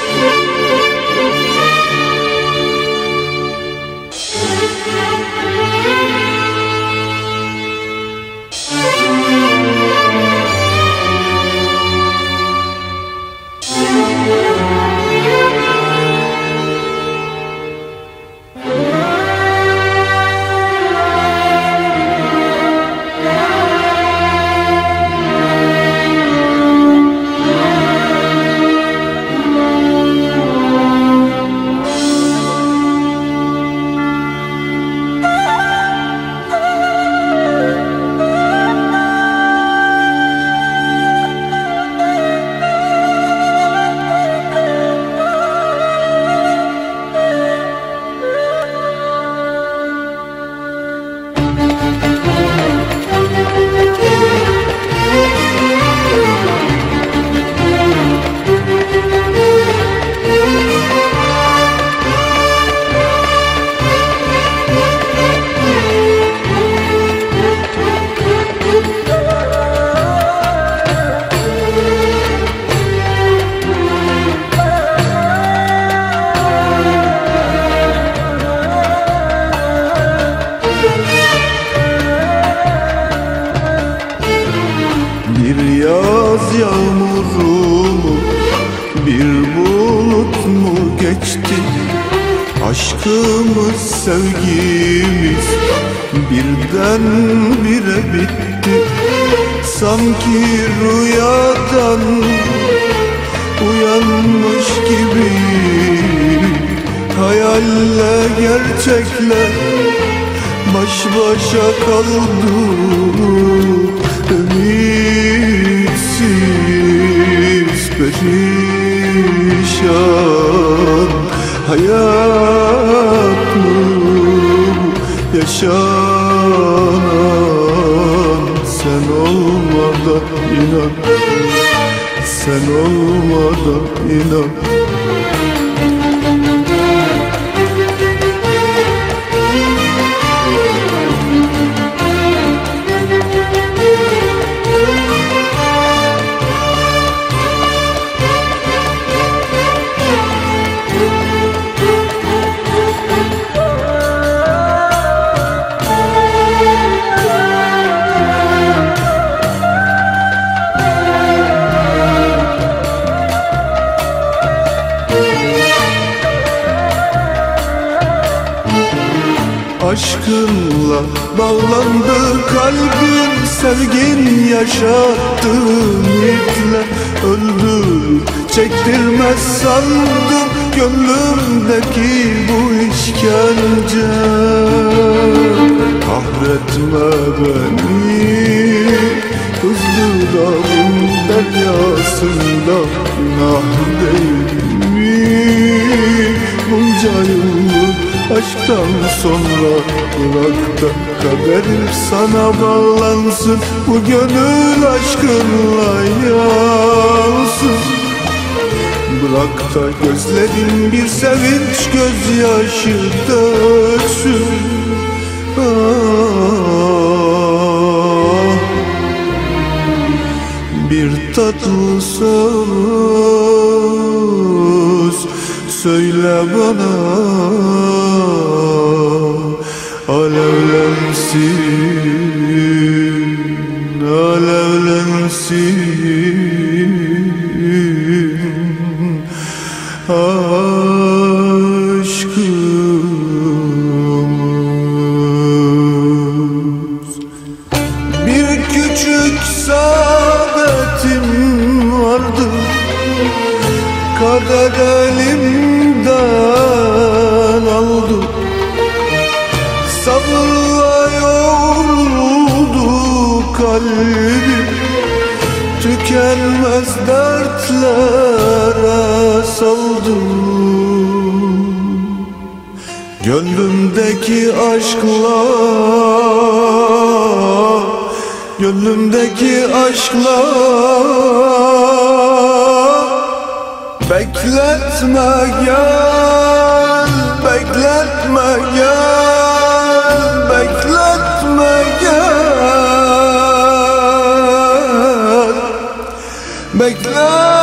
Yaz yağmuru mu, bir bulut mu geçti? Aşkımız, sevgimiz birden bire bitti. Sanki rüyadan uyanmış gibi, hayalle gerçekle baş başa kaldık. Ümitsiz, perişan hayat mı yaşanan? Sen olmadan inan, sen olmadan inan. Aşkınla bağlandı kalbim, sevgin yaşattı ümitle. Öldür çektirmez sandım gönlümdeki bu işkence. Kahretme beni hızlı dağın deryasında, günah değil mi bunca yıllık aşktan sonra? Bırak da kader sana bağlansın, bu gönül aşkınla yansın. Bırak da gözlerin bir sevinç gözyaşı döksün. Bir tatlı söz söyle bana, alevlensin, alevlensin aşkımız. Bir küçük saadetim vardı, kader elimden aldı. Sabırla yoruldu kalbim, tükenmez dertlere saldım. Gönlümdeki aşkla, gönlümdeki aşkla bekletme gel, bekletme gel, bekletme gel, bekletme.